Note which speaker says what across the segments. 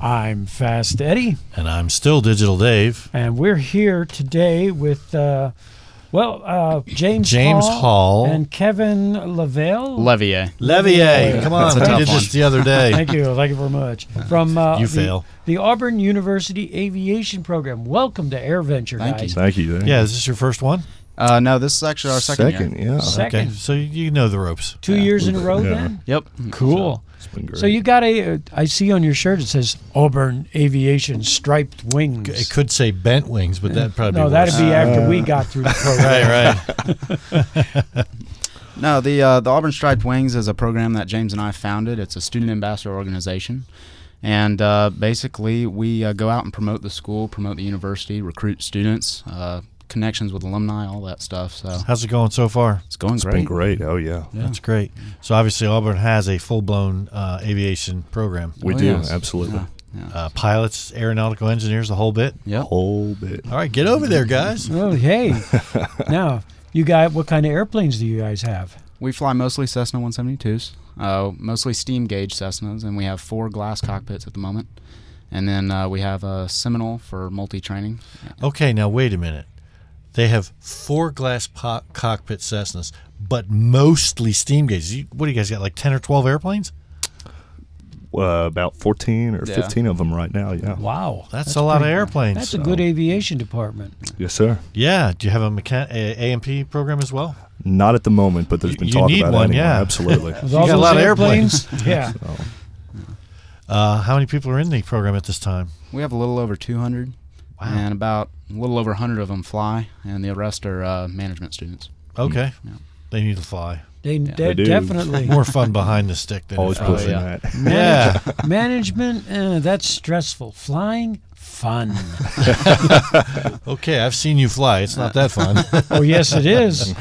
Speaker 1: I'm Fast Eddie.
Speaker 2: And I'm still Digital Dave.
Speaker 1: And we're here today with, James
Speaker 2: Hall.
Speaker 1: And Kevin
Speaker 3: Levier.
Speaker 2: Come on, we did this the other day.
Speaker 1: Thank you very much. From the Auburn University Aviation Program. Welcome to AirVenture, guys.
Speaker 4: Thank you.
Speaker 2: Yeah, is this your first one?
Speaker 3: No, this is actually our second year.
Speaker 4: Yeah.
Speaker 1: Second.
Speaker 2: Okay, so you know the ropes.
Speaker 1: 2 years in a row then?
Speaker 3: Yep.
Speaker 1: Cool.
Speaker 4: It's been great.
Speaker 1: So you got I see on your shirt it says Auburn Aviation Striped Wings.
Speaker 2: It could say bent wings, but that'd probably be worse.
Speaker 1: that'd be after we got through the program.
Speaker 2: Right.
Speaker 3: No, the Auburn Striped Wings is a program that James and I founded. It's a student ambassador organization. And basically, we go out and promote the school, promote the university, recruit students, connections with alumni, all that stuff. So
Speaker 2: How's it going so far?
Speaker 3: it's going
Speaker 4: It's
Speaker 3: great.
Speaker 4: been great. Oh, yeah.
Speaker 2: That's great. So obviously Auburn has a full-blown aviation program.
Speaker 4: We
Speaker 3: Oh,
Speaker 4: do,
Speaker 3: yes.
Speaker 4: absolutely.
Speaker 3: Yeah.
Speaker 2: Pilots, aeronautical engineers, the whole bit.
Speaker 3: Yep.
Speaker 4: Whole bit.
Speaker 2: All right, get over there, guys.
Speaker 1: Oh, hey. Now, you got what kind of airplanes do you guys have?
Speaker 3: We fly mostly Cessna 172s, mostly steam gauge Cessnas, and we have 4 glass cockpits at the moment. And then we have a Seminole for multi-training.
Speaker 2: Okay, now wait a minute. They have 4 glass cockpit Cessnas, but mostly steam gauges. What do you guys got, like 10 or 12 airplanes?
Speaker 4: About 14 or 15 of them right now, yeah.
Speaker 1: Wow.
Speaker 2: That's a lot of
Speaker 1: pretty-
Speaker 2: airplanes.
Speaker 1: That's a good aviation department.
Speaker 4: Yes, sir.
Speaker 2: Yeah. Do you have a AMP program as well?
Speaker 4: Not at the moment, but there's been
Speaker 2: You
Speaker 4: talk
Speaker 2: need
Speaker 4: about
Speaker 2: one,
Speaker 4: it anyway.
Speaker 2: yeah.
Speaker 4: Absolutely.
Speaker 1: With
Speaker 2: You
Speaker 1: all
Speaker 2: got a
Speaker 1: those
Speaker 2: lot of
Speaker 1: airplanes? Yeah.
Speaker 2: How many people are in the program at this time?
Speaker 3: We have a little over 200, and about a little over 100 of them fly, and the rest are management students.
Speaker 2: Okay.
Speaker 3: Yeah.
Speaker 2: They need to fly.
Speaker 1: They
Speaker 4: do.
Speaker 1: definitely.
Speaker 2: More fun behind the stick than
Speaker 4: Always
Speaker 2: in front.
Speaker 4: pushing
Speaker 3: yeah.
Speaker 4: that.
Speaker 2: Yeah.
Speaker 1: Management, that's stressful. Flying, fun.
Speaker 2: Okay, I've seen you fly. It's not that fun.
Speaker 1: Oh, yes, it is.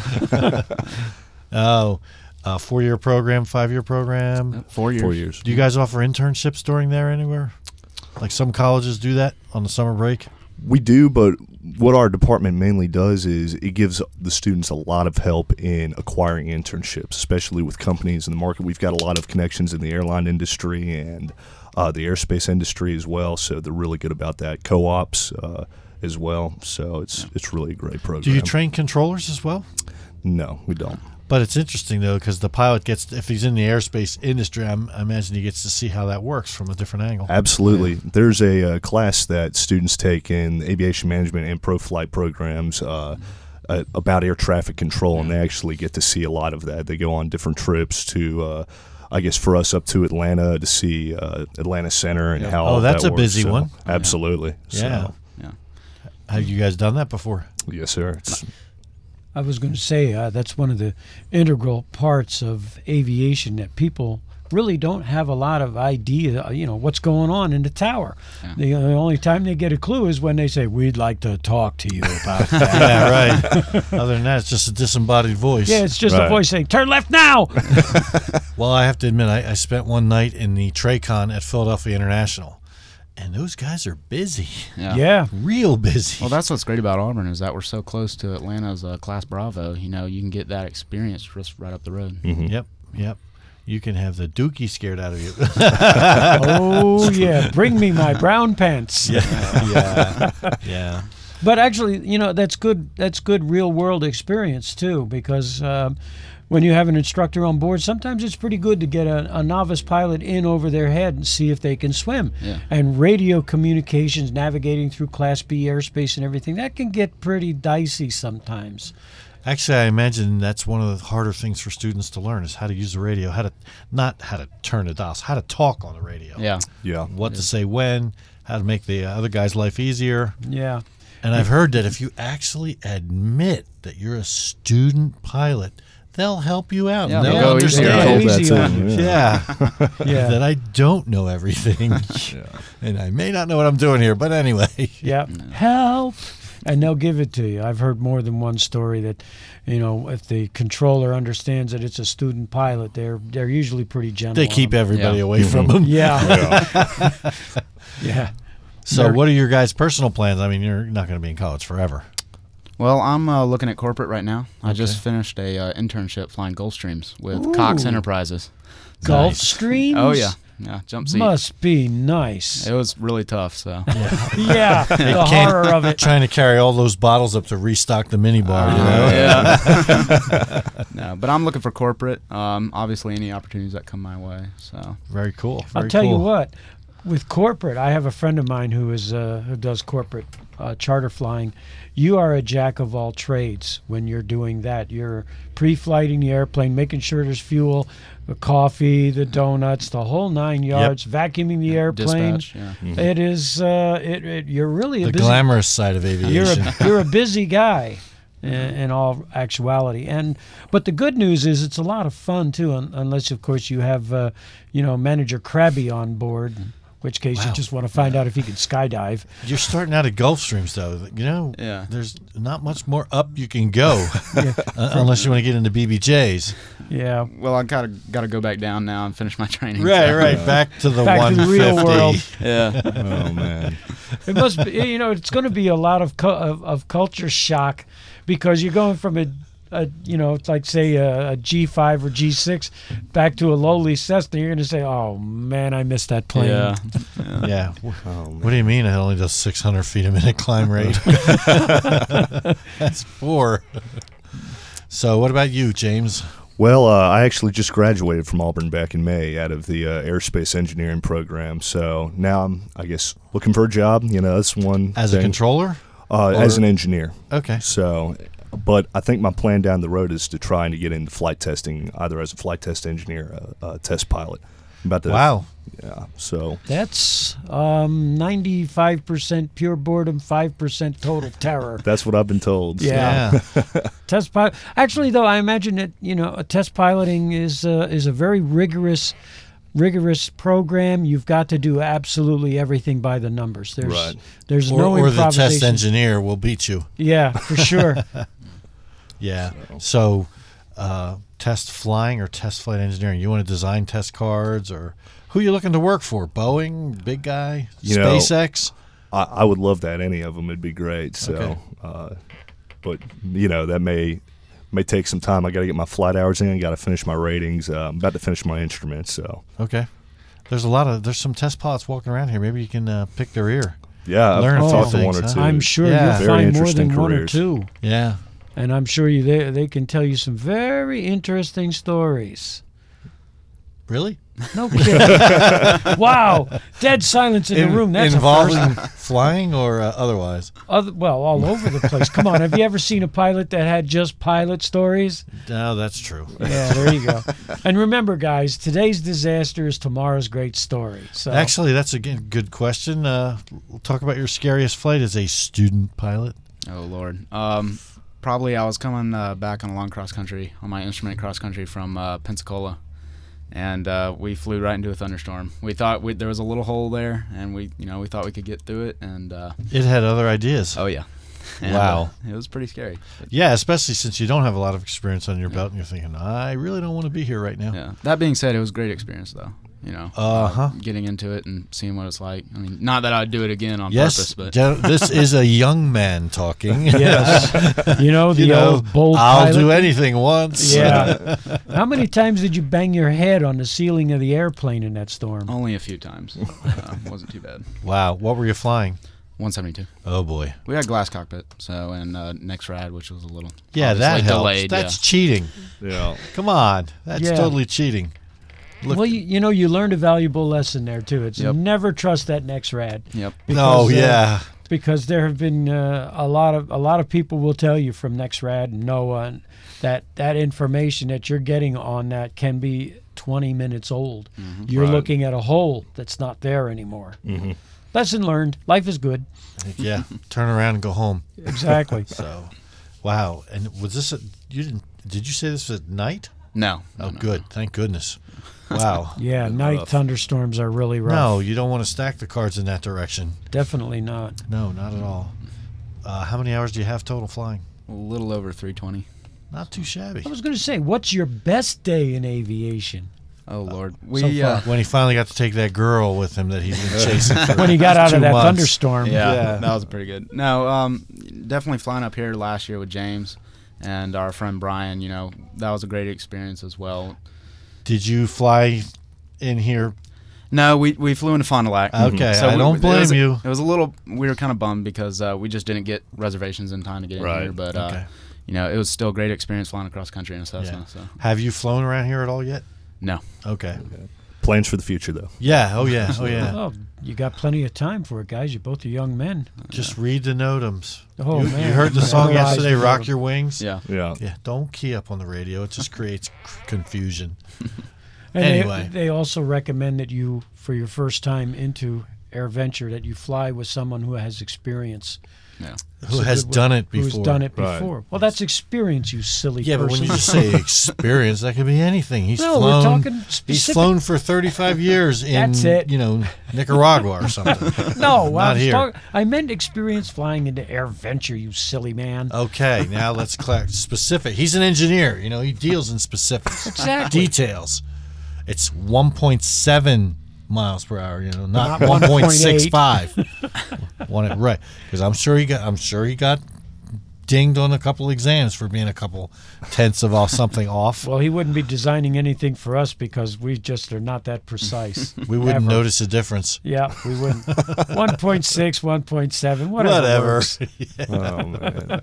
Speaker 2: Oh, 4-year program, 5-year program.
Speaker 3: 4 years.
Speaker 4: 4 years.
Speaker 2: Do you guys offer internships during there anywhere? Like some colleges do that on the summer break?
Speaker 4: We do, but what our department mainly does is it gives the students a lot of help in acquiring internships, especially with companies in the market. We've got a lot of connections in the airline industry and the aerospace industry as well, so they're really good about that. Co-ops as well, so it's really a great program.
Speaker 2: Do you train controllers as well?
Speaker 4: No, we don't.
Speaker 2: But it's interesting, though, because the pilot gets, if he's in the aerospace industry, I imagine he gets to see how that works from a different angle.
Speaker 4: Absolutely. There's a class that students take in aviation management and pro-flight programs about air traffic control, and they actually get to see a lot of that. They go on different trips to, I guess for us, up to Atlanta to see Atlanta Center and how all
Speaker 2: that's
Speaker 4: that
Speaker 2: a busy
Speaker 4: works.
Speaker 2: one.
Speaker 4: Absolutely.
Speaker 2: Yeah.
Speaker 4: So,
Speaker 2: Have you guys done that before?
Speaker 4: yes, sir. It's,
Speaker 1: I was going to say that's one of the integral parts of aviation that people really don't have a lot of idea, what's going on in the tower.
Speaker 3: Yeah.
Speaker 1: The only time they get a clue is when they say, "We'd like to talk to you about that."
Speaker 2: Yeah, right. Other than that, it's just a disembodied voice.
Speaker 1: Yeah, it's just a
Speaker 4: Right.
Speaker 1: voice saying, "Turn left now."
Speaker 2: Well, I have to admit, I spent one night in the TRACON at Philadelphia International, and those guys are busy.
Speaker 1: Yeah.
Speaker 2: Real busy.
Speaker 3: Well, that's what's great about Auburn is that we're so close to Atlanta's Class Bravo. You can get that experience just right up the road.
Speaker 2: Yep. You can have the dookie scared out of you.
Speaker 1: Oh, yeah. Bring me my brown pants.
Speaker 2: Yeah.
Speaker 1: But actually, that's good. That's good real world experience too, because when you have an instructor on board, sometimes it's pretty good to get a novice pilot in over their head and see if they can swim.
Speaker 3: Yeah.
Speaker 1: And radio communications, navigating through Class B airspace and everything, that can get pretty dicey sometimes.
Speaker 2: Actually, I imagine that's one of the harder things for students to learn is how to use the radio, not how to turn the dials, how to talk on the radio.
Speaker 4: yeah.
Speaker 2: What to say when, how to make the other guy's life easier.
Speaker 1: Yeah.
Speaker 2: And I've heard that if you actually admit that you're a student pilot, they'll help you out.
Speaker 3: Yeah,
Speaker 2: They'll
Speaker 3: they'll go easy.
Speaker 2: understand.
Speaker 1: Go easy on
Speaker 4: you.
Speaker 2: Yeah.
Speaker 1: Yeah.
Speaker 2: That I don't know everything. And I may not know what I'm doing here, but anyway.
Speaker 1: Yeah. Help. And they'll give it to you. I've heard more than one story that, if the controller understands that it's a student pilot, they're usually pretty gentle.
Speaker 2: They keep everybody
Speaker 3: Yeah.
Speaker 2: away from them.
Speaker 1: Yeah. Yeah.
Speaker 2: So what are your guys' personal plans? I mean, you're not going to be in college forever.
Speaker 3: Well, I'm looking at corporate right now. I just finished a internship flying Gulfstreams with Cox Enterprises.
Speaker 1: Gulf
Speaker 2: Nice.
Speaker 1: Streams?
Speaker 3: Oh yeah, yeah, jump seat.
Speaker 1: Must be nice.
Speaker 3: It was really tough. So
Speaker 1: Yeah, the horror of it.
Speaker 2: Trying to carry all those bottles up to restock the minibar, you know?
Speaker 3: yeah. No, but I'm looking for corporate. Obviously, any opportunities that come my way. So
Speaker 2: Very cool.
Speaker 1: I'll
Speaker 2: Very
Speaker 1: tell you
Speaker 2: cool.
Speaker 1: what, with corporate, I have a friend of mine who does corporate charter flying. You are a jack of all trades when you're doing that. You're pre-flighting the airplane, making sure there's fuel, the coffee, the donuts, the whole 9 yards, vacuuming the airplane.
Speaker 3: dispatch. Yeah.
Speaker 1: It is. You're really a
Speaker 2: The
Speaker 1: busy.
Speaker 2: glamorous side of aviation.
Speaker 1: You're a busy guy. In all actuality, but the good news is it's a lot of fun too, unless of course you have Manager Krabby on board, in which case you just want to find out if he can skydive.
Speaker 2: You're starting out at Gulfstreams, though. You know,
Speaker 3: Yeah.
Speaker 2: there's not much more up you can go unless you want to get into BBJs.
Speaker 1: Yeah,
Speaker 3: Well, I got to go back down now and finish my training.
Speaker 2: Right. Back to the
Speaker 1: Back to the
Speaker 2: 150.
Speaker 1: real world.
Speaker 3: Yeah.
Speaker 4: Oh man.
Speaker 1: it must be. It's going to be a lot of of culture shock because you're going from a it's like say a G5 or G6 back to a lowly Cessna. You're going to say, "Oh man, I missed that plane."
Speaker 3: Yeah.
Speaker 2: Yeah.
Speaker 4: Oh, man.
Speaker 2: What do you mean it only does 600 feet a minute climb rate? That's poor. So what about you, James?
Speaker 4: Well, I actually just graduated from Auburn back in May out of the aerospace engineering program. So now I'm, I guess, looking for a job. That's one
Speaker 2: As a
Speaker 4: thing.
Speaker 2: controller?
Speaker 4: As an engineer.
Speaker 2: Okay.
Speaker 4: So, but I think my plan down the road is to try and get into flight testing, either as a flight test engineer, or a test pilot. About to,
Speaker 2: Wow.
Speaker 4: Yeah. So
Speaker 1: That's 95% pure boredom, 5% total terror.
Speaker 4: that's what I've been told.
Speaker 1: Yeah. Test pilot. Actually, though, I imagine that a test piloting is a very rigorous program. You've got to do absolutely everything by the numbers. There's
Speaker 4: Right.
Speaker 1: there's
Speaker 2: Or,
Speaker 1: no
Speaker 2: or the
Speaker 1: improvisation.
Speaker 2: test engineer will beat you.
Speaker 1: Yeah, for sure.
Speaker 2: Yeah. So, test flying or test flight engineering? You want to design test cards, or who are you looking to work for? Boeing, big guy, SpaceX?
Speaker 4: I would love that. Any of them, it'd be great. So,
Speaker 2: Okay.
Speaker 4: but that may take some time. I got to get my flight hours in. I got to finish my ratings. I'm about to finish my instruments. So,
Speaker 2: Okay. There's some test pilots walking around here. Maybe you can pick their ear.
Speaker 4: yeah,
Speaker 2: Learn
Speaker 4: I've
Speaker 2: a
Speaker 4: talked
Speaker 2: few
Speaker 4: to one or
Speaker 2: things,
Speaker 4: two.
Speaker 2: huh?
Speaker 1: I'm sure
Speaker 2: Yeah.
Speaker 1: you'll
Speaker 4: Very
Speaker 1: find more
Speaker 4: interesting
Speaker 1: than one or
Speaker 4: careers.
Speaker 1: two.
Speaker 2: Yeah.
Speaker 1: And I'm sure they can tell you some very interesting stories.
Speaker 2: Really?
Speaker 1: No kidding. Wow. Dead silence in the room. That's
Speaker 2: involving
Speaker 1: a first.
Speaker 2: flying or otherwise?
Speaker 1: All over the place. Come on. Have you ever seen a pilot that had just pilot stories?
Speaker 2: No, that's true.
Speaker 1: Yeah, there you go. And remember, guys, today's disaster is tomorrow's great story. So
Speaker 2: Actually, that's a good question. We'll talk about your scariest flight as a student pilot.
Speaker 3: Oh Lord. Probably I was coming back on a long cross country on my instrument cross country from Pensacola, and we flew right into a thunderstorm. We thought there was a little hole there, and we thought we could get through it, and
Speaker 2: It had other ideas.
Speaker 3: oh yeah. And,
Speaker 2: Wow.
Speaker 3: it was pretty scary. But,
Speaker 2: Yeah, especially since you don't have a lot of experience on your belt and you're thinking, I really don't want to be here right now.
Speaker 3: yeah. That being said, it was a great experience though. Getting into it and seeing what it's like. I mean, not that I'd do it again on
Speaker 2: Yes,
Speaker 3: purpose, but
Speaker 2: this is a young man talking.
Speaker 1: yes, the old bold
Speaker 2: I'll
Speaker 1: pilot.
Speaker 2: do anything once.
Speaker 1: Yeah. How many times did you bang your head on the ceiling of the airplane in that storm?
Speaker 3: only a few times. Wasn't too bad.
Speaker 2: Wow. What were you flying?
Speaker 3: 172.
Speaker 2: Oh, boy.
Speaker 3: We had glass cockpit, so and next rad, which was a little
Speaker 2: Yeah, that
Speaker 3: obviously
Speaker 2: helps.
Speaker 3: delayed.
Speaker 2: That's cheating.
Speaker 4: Yeah.
Speaker 2: Come on. That's
Speaker 1: Yeah.
Speaker 2: totally cheating. Look,
Speaker 1: Well, you learned a valuable lesson there too. It's
Speaker 3: Yep.
Speaker 1: never trust that next rad.
Speaker 3: Yep.
Speaker 2: no,
Speaker 1: because,
Speaker 2: yeah.
Speaker 1: Because there have been a lot of people will tell you from next rad and NOAA that information that you're getting on that can be 20 minutes old. You're
Speaker 4: Right.
Speaker 1: looking at a hole that's not there anymore.
Speaker 4: Mhm.
Speaker 1: Lesson learned. Life is good.
Speaker 2: Yeah. Turn around and go home.
Speaker 1: Exactly.
Speaker 2: So, wow. And was this did you say this was at night?
Speaker 3: No.
Speaker 2: Oh,
Speaker 3: no,
Speaker 2: good. Thank goodness. Wow.
Speaker 1: Yeah, night
Speaker 4: rough.
Speaker 1: thunderstorms are really rough.
Speaker 2: No, you don't want to stack the cards in that direction.
Speaker 1: Definitely not.
Speaker 2: No, not at all. How many hours do you have total flying?
Speaker 3: A little over 320.
Speaker 2: Not too shabby.
Speaker 1: I was going to say, what's your best day in aviation?
Speaker 3: Oh Lord.
Speaker 1: so
Speaker 3: We
Speaker 1: far.
Speaker 2: When he finally got to take that girl with him that he's been chasing for
Speaker 1: When he got out of
Speaker 2: 2
Speaker 1: that
Speaker 2: months.
Speaker 1: thunderstorm.
Speaker 3: yeah, that was pretty good. No, definitely flying up here last year with James and our friend Brian. That was a great experience as well.
Speaker 2: Did you fly in here?
Speaker 3: No, we flew into Fond du Lac.
Speaker 2: Okay,
Speaker 3: So
Speaker 2: I don't blame you.
Speaker 3: It was a little. We were kind of bummed because we just didn't get reservations in time to get in
Speaker 4: Right.
Speaker 3: here. But
Speaker 2: Okay.
Speaker 3: it was still a great experience flying across country in a Cessna.
Speaker 2: Yeah.
Speaker 3: So
Speaker 2: Have you flown around here at all yet?
Speaker 3: no.
Speaker 2: Okay.
Speaker 4: Plans for the future, though.
Speaker 2: Yeah. Oh yeah. Oh yeah.
Speaker 1: Oh, you got plenty of time for it, guys. You're both young men.
Speaker 2: Just read the notams.
Speaker 1: Oh,
Speaker 2: you
Speaker 1: man.
Speaker 2: You heard the song
Speaker 1: Memorize
Speaker 2: yesterday,
Speaker 1: the
Speaker 2: "Rock
Speaker 1: notum.
Speaker 2: Your Wings."
Speaker 3: Yeah.
Speaker 4: Yeah.
Speaker 2: Yeah. Don't key up on the radio. It just creates confusion.
Speaker 1: And
Speaker 2: Anyway.
Speaker 1: they also recommend that you, for your first time into AirVenture, that you fly with someone who has experience.
Speaker 3: Yeah.
Speaker 2: Who
Speaker 1: It's a
Speaker 2: has
Speaker 1: good
Speaker 2: done
Speaker 1: way-
Speaker 2: it before?
Speaker 1: Who's done it
Speaker 4: Right.
Speaker 1: before? Well, that's experience, you silly
Speaker 2: Yeah,
Speaker 1: person.
Speaker 2: but when you just say experience, that could be anything. He's
Speaker 1: No, we're
Speaker 2: flown.
Speaker 1: talking
Speaker 2: He's
Speaker 1: specific-
Speaker 2: flown for 35 years in
Speaker 1: That's it.
Speaker 2: Nicaragua or something.
Speaker 1: No,
Speaker 2: Not here.
Speaker 1: I meant experience flying into AirVenture, you silly man.
Speaker 2: Okay, now let's clarify specific. He's an engineer. He deals in specifics,
Speaker 1: Exactly.
Speaker 2: details. It's 1.7 miles per hour. Not
Speaker 1: Not
Speaker 2: 1.65. Right? Because I'm sure he got dinged on a couple exams for being a couple tenths of something off.
Speaker 1: Well, he wouldn't be designing anything for us because we just are not that precise.
Speaker 2: We wouldn't
Speaker 1: Ever.
Speaker 2: notice a difference.
Speaker 1: Yeah, we wouldn't. 1.6, 1.7, whatever. works.
Speaker 4: Oh, man.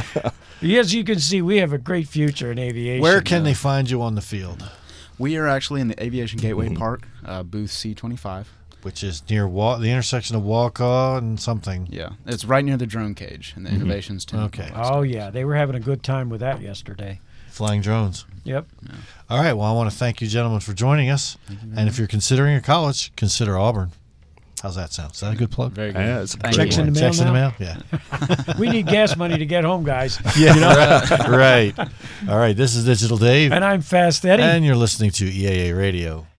Speaker 1: As you can see, we have a great future in aviation.
Speaker 2: Where can they find you on the field?
Speaker 3: We are actually in the Aviation Gateway Park, booth C25.
Speaker 2: Which is near the intersection of Waukau and something.
Speaker 3: Yeah, it's right near the drone cage in the Innovations 10.
Speaker 2: Okay.
Speaker 1: Oh, yeah. They were having a good time with that yesterday.
Speaker 2: Flying drones.
Speaker 1: Yep.
Speaker 2: All right. Well, I want to thank you, gentlemen, for joining us. And if you're considering a college, consider Auburn. How's that sound? Is that a good plug?
Speaker 3: Very good.
Speaker 4: Yeah, it's a
Speaker 3: Thank
Speaker 4: great
Speaker 1: Checks in
Speaker 4: one.
Speaker 1: the mail
Speaker 2: Checks in the
Speaker 1: now?
Speaker 2: mail? Yeah.
Speaker 1: We need gas money to get home, guys.
Speaker 2: Right. All right. This is Digital Dave.
Speaker 1: And I'm Fast Eddie.
Speaker 2: And you're listening to EAA Radio.